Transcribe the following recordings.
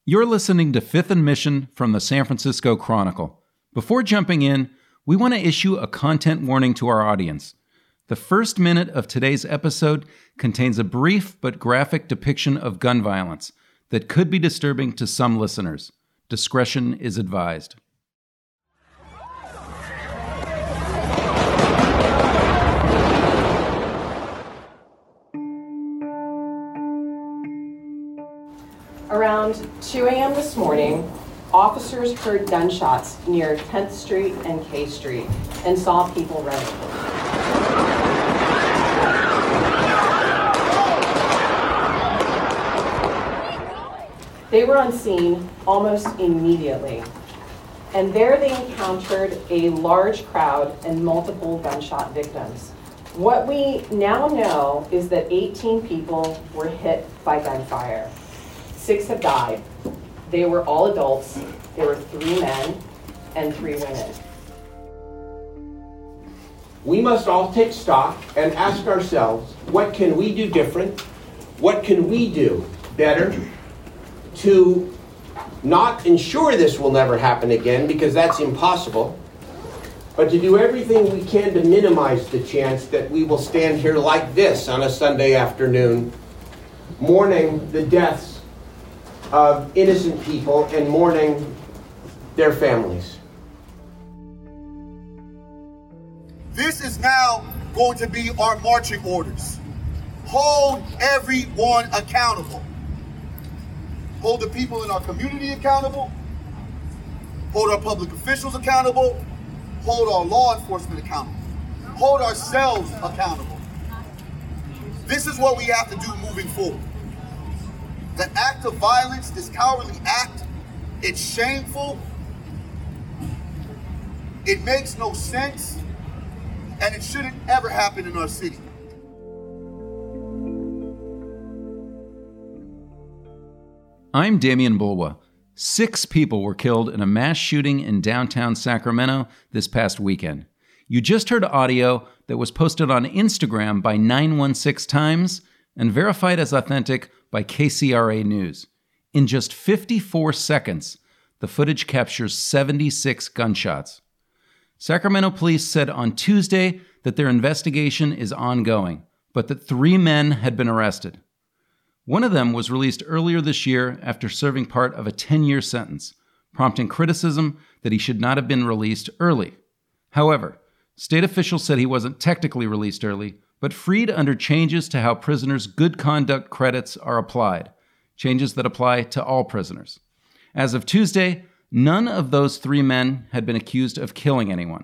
You're listening to Fifth and Mission from the San Francisco Chronicle. Before jumping in, we want to issue a content warning to our audience. The first minute of today's episode contains a brief but graphic depiction of gun violence that could be disturbing to some listeners. Discretion is advised. Around 2 a.m. this morning, officers heard gunshots near 10th Street and K Street and saw people running. They were on scene almost immediately, and there they encountered a large crowd and multiple gunshot victims. What we now know is that 18 people were hit by gunfire. 6 have died. They were all adults. There were 3 men and 3 women. We must all take stock and ask ourselves, what can we do different? What can we do better to not ensure this will never happen again, because that's impossible, but to do everything we can to minimize the chance that we will stand here like this on a Sunday afternoon, mourning the deaths of innocent people and mourning their families. This is now going to be our marching orders. Hold everyone accountable. Hold the people in our community accountable. Hold our public officials accountable. Hold our law enforcement accountable. Hold ourselves accountable. This is what we have to do moving forward. The act of violence, this cowardly act, it's shameful, it makes no sense, and it shouldn't ever happen in our city. I'm Damian Bulwa. 6 people were killed in a mass shooting in downtown Sacramento this past weekend. You just heard audio that was posted on Instagram by 916 Times and verified as authentic by KCRA News. In just 54 seconds, the footage captures 76 gunshots. Sacramento police said on Tuesday that their investigation is ongoing, but that 3 men had been arrested. One of them was released earlier this year after serving part of a 10-year sentence, prompting criticism that he should not have been released early. However, state officials said he wasn't technically released early, but freed under changes to how prisoners' good conduct credits are applied, changes that apply to all prisoners. As of Tuesday, none of those 3 men had been accused of killing anyone.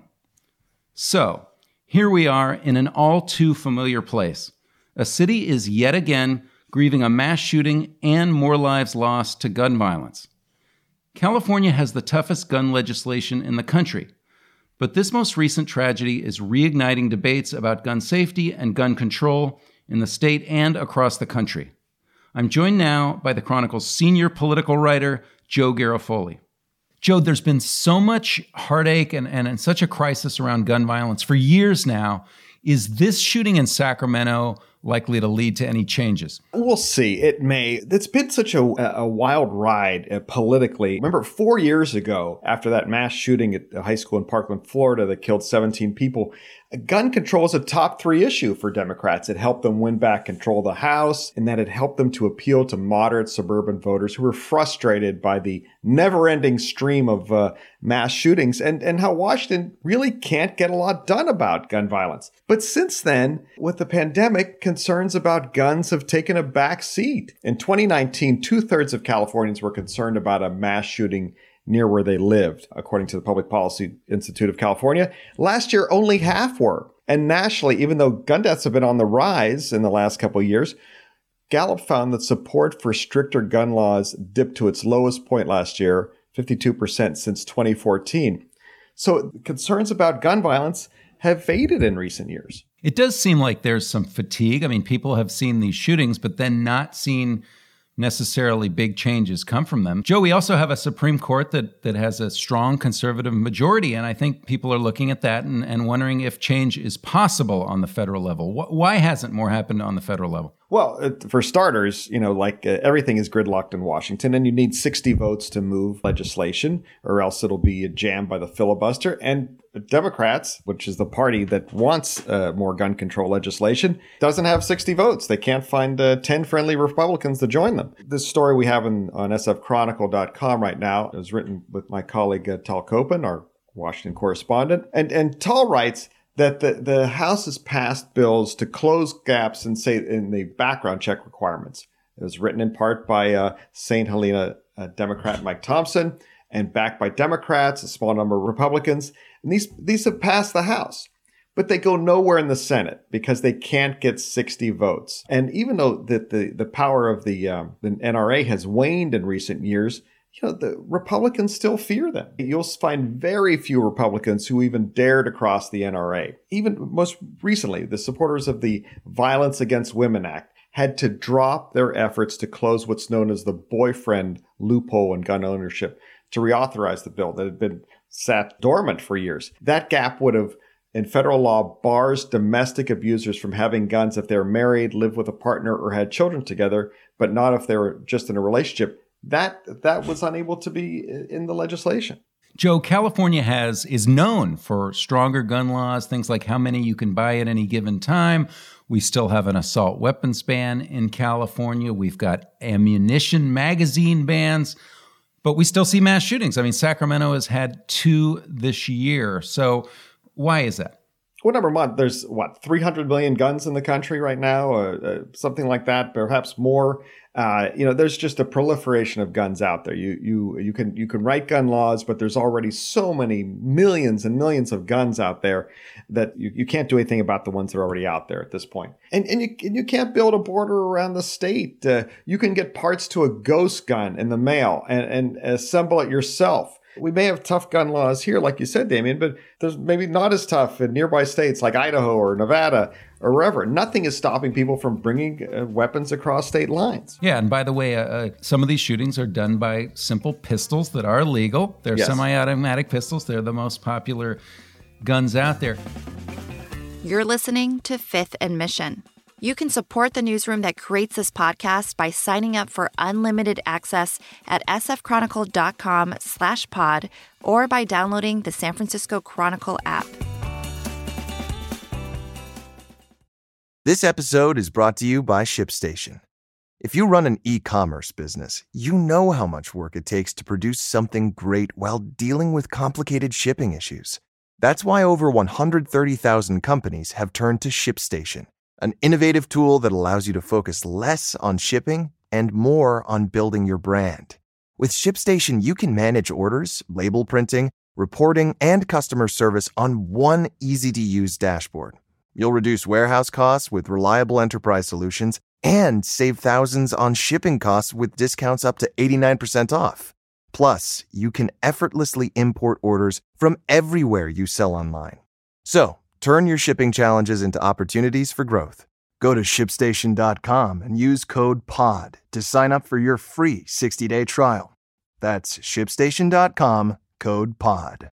So, here we are in an all too familiar place. A city is yet again grieving a mass shooting and more lives lost to gun violence. California has the toughest gun legislation in the country, but this most recent tragedy is reigniting debates about gun safety and gun control in the state and across the country. I'm joined now by the Chronicle's senior political writer, Joe Garofoli. Joe, there's been so much heartache and such a crisis around gun violence for years now. Is this shooting in Sacramento likely to lead to any changes? We'll see. It may. It's been such a wild ride politically. Remember 4 years ago, after that mass shooting at the high school in Parkland, Florida, that killed 17 people, gun control is a top 3 issue for Democrats. It helped them win back control of the House, and that it helped them to appeal to moderate suburban voters who were frustrated by the never-ending stream of mass shootings and how Washington really can't get a lot done about gun violence. But since then, with the pandemic, concerns about guns have taken a back seat. In 2019, 2/3 of Californians were concerned about a mass shooting near where they lived, according to the Public Policy Institute of California. Last year, only half were. And nationally, even though gun deaths have been on the rise in the last couple of years, Gallup found that support for stricter gun laws dipped to its lowest point last year, 52% since 2014. So concerns about gun violence have faded in recent years. It does seem like there's some fatigue. I mean, people have seen these shootings, but then not seen necessarily big changes come from them. Joe, we also have a Supreme Court that has a strong conservative majority, and I think people are looking at that and wondering if change is possible on the federal level. Why hasn't more happened on the federal level? Well, for starters, everything is gridlocked in Washington, and you need 60 votes to move legislation, or else it'll be jammed by the filibuster. And Democrats, which is the party that wants more gun control legislation, doesn't have 60 votes. They can't find 10 friendly Republicans to join them. This story we have on sfchronicle.com right now is written with my colleague Tal Koppen, our Washington correspondent. And Tal writes that the House has passed bills to close gaps in the background check requirements. It was written in part by St. Helena Democrat Mike Thompson and backed by Democrats, a small number of Republicans. And these have passed the House, but they go nowhere in the Senate because they can't get 60 votes. And even though the power of the NRA has waned in recent years, the Republicans still fear them. You'll find very few Republicans who even dare to cross the NRA. Even most recently, the supporters of the Violence Against Women Act had to drop their efforts to close what's known as the boyfriend loophole in gun ownership to reauthorize the bill that had been sat dormant for years. That gap would have, in federal law, bars domestic abusers from having guns if they're married, live with a partner, or had children together, but not if they were just in a relationship. That was unable to be in the legislation. Joe, California is known for stronger gun laws, things like how many you can buy at any given time. We still have an assault weapons ban in California. We've got ammunition magazine bans, but we still see mass shootings. I mean, Sacramento has had 2 this year. So why is that? Well, number one, there's 300 million guns in the country right now, something like that, perhaps more. There's just a proliferation of guns out there. You can write gun laws, but there's already so many millions and millions of guns out there that you can't do anything about the ones that are already out there at this point. And you can't build a border around the state. You can get parts to a ghost gun in the mail and assemble it yourself. We may have tough gun laws here, like you said, Damien, but there's maybe not as tough in nearby states like Idaho or Nevada or wherever. Nothing is stopping people from bringing weapons across state lines. Yeah, and by the way, some of these shootings are done by simple pistols that are legal. They're semi-automatic pistols. They're the most popular guns out there. You're listening to Fifth and Mission. You can support the newsroom that creates this podcast by signing up for unlimited access at sfchronicle.com/pod or by downloading the San Francisco Chronicle app. This episode is brought to you by ShipStation. If you run an e-commerce business, you know how much work it takes to produce something great while dealing with complicated shipping issues. That's why over 130,000 companies have turned to ShipStation, an innovative tool that allows you to focus less on shipping and more on building your brand. With ShipStation, you can manage orders, label printing, reporting, and customer service on one easy-to-use dashboard. You'll reduce warehouse costs with reliable enterprise solutions and save thousands on shipping costs with discounts up to 89% off. Plus, you can effortlessly import orders from everywhere you sell online. So, turn your shipping challenges into opportunities for growth. Go to ShipStation.com and use code POD to sign up for your free 60-day trial. That's ShipStation.com, code POD.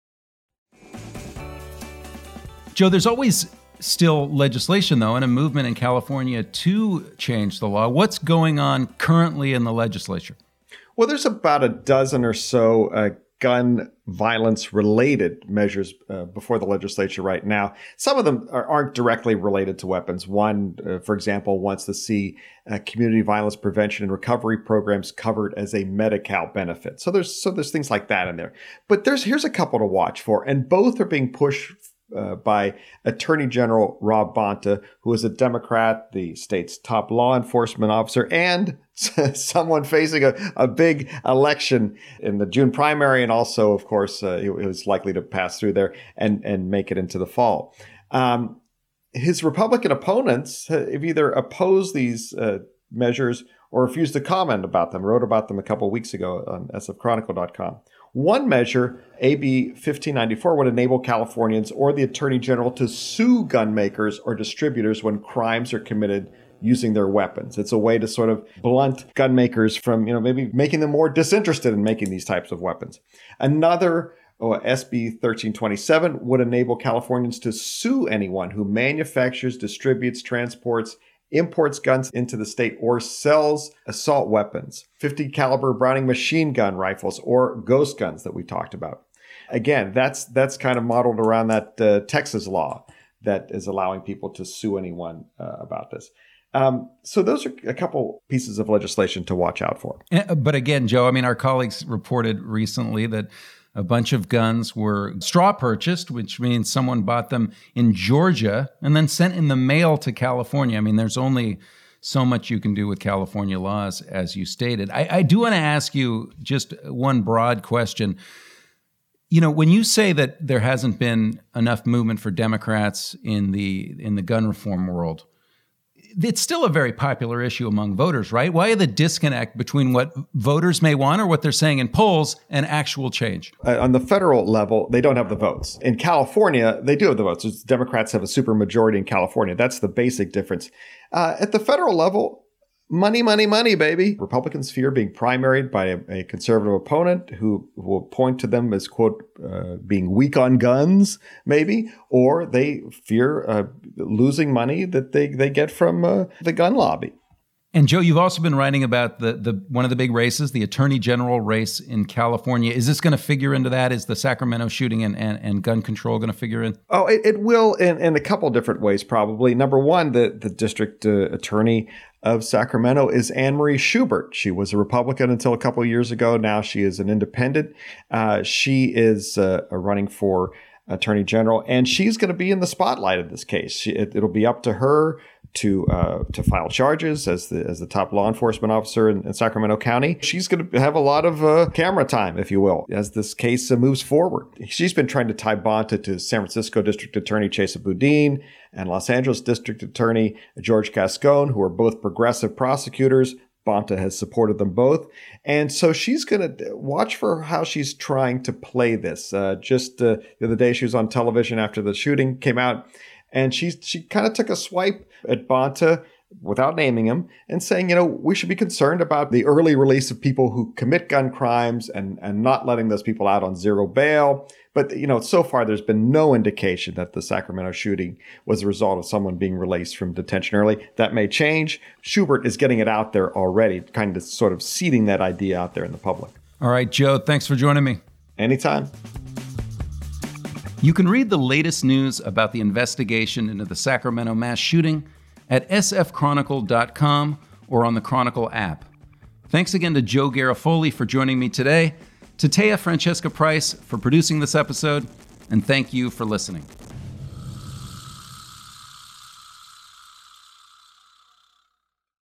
Joe, there's always still legislation, though, and a movement in California to change the law. What's going on currently in the legislature? Well, there's about a dozen or so gun violence related measures before the legislature right now. Some of them aren't directly related to weapons. One, for example, wants to see community violence prevention and recovery programs covered as a Medi-Cal benefit. So there's things like that in there. But here's a couple to watch for, and both are being pushed by Attorney General Rob Bonta, who is a Democrat, the state's top law enforcement officer, and someone facing a big election in the June primary. And also, of course, he was likely to pass through there and make it into the fall. His Republican opponents have either opposed these measures or refused to comment about them, wrote about them a couple of weeks ago on sfchronicle.com. One measure, AB 1594, would enable Californians or the Attorney General to sue gun makers or distributors when crimes are committed using their weapons. It's a way to sort of blunt gun makers from, maybe making them more disinterested in making these types of weapons. Another SB 1327 would enable Californians to sue anyone who manufactures, distributes, transports, imports guns into the state, or sells assault weapons, 50 caliber Browning machine gun rifles, or ghost guns that we talked about. Again, that's kind of modeled around that Texas law that is allowing people to sue anyone about this. So those are a couple pieces of legislation to watch out for. But again, Joe, our colleagues reported recently that a bunch of guns were straw purchased, which means someone bought them in Georgia and then sent in the mail to California. There's only so much you can do with California laws, as you stated. I do want to ask you just one broad question. When you say that there hasn't been enough movement for Democrats in the gun reform world, it's still a very popular issue among voters, right? Why the disconnect between what voters may want or what they're saying in polls and actual change? On the federal level, they don't have the votes. In California, they do have the votes. Democrats have a supermajority in California. That's the basic difference. At the federal level, money, money, money, baby. Republicans fear being primaried by a conservative opponent who will point to them as, quote, being weak on guns, maybe, or they fear losing money that they get from the gun lobby. And Joe, you've also been writing about the one of the big races, the Attorney General race in California. Is this going to figure into that? Is the Sacramento shooting and gun control going to figure in? Oh, it will in a couple different ways, probably. Number one, the district attorney of Sacramento is Anne Marie Schubert. She was a Republican until a couple of years ago. Now she is an independent. She is running for Attorney General, and she's going to be in the spotlight of this case. It'll be up to her to file charges as the top law enforcement officer in Sacramento County. She's going to have a lot of camera time, if you will, as this case moves forward. She's been trying to tie Bonta to San Francisco District Attorney Chesa Boudin and Los Angeles District Attorney George Gascon, who are both progressive prosecutors. Bonta has supported them both. And so she's going to watch for how she's trying to play this. Just the other day, she was on television after the shooting came out, and she kind of took a swipe at Bonta without naming him and saying, we should be concerned about the early release of people who commit gun crimes and not letting those people out on zero bail. But, so far there's been no indication that the Sacramento shooting was a result of someone being released from detention early. That may change. Schubert is getting it out there already, kind of sort of seeding that idea out there in the public. All right, Joe, thanks for joining me. Anytime. You can read the latest news about the investigation into the Sacramento mass shooting at sfchronicle.com or on the Chronicle app. Thanks again to Joe Garofoli for joining me today, to Taya Francesca Price for producing this episode, and thank you for listening.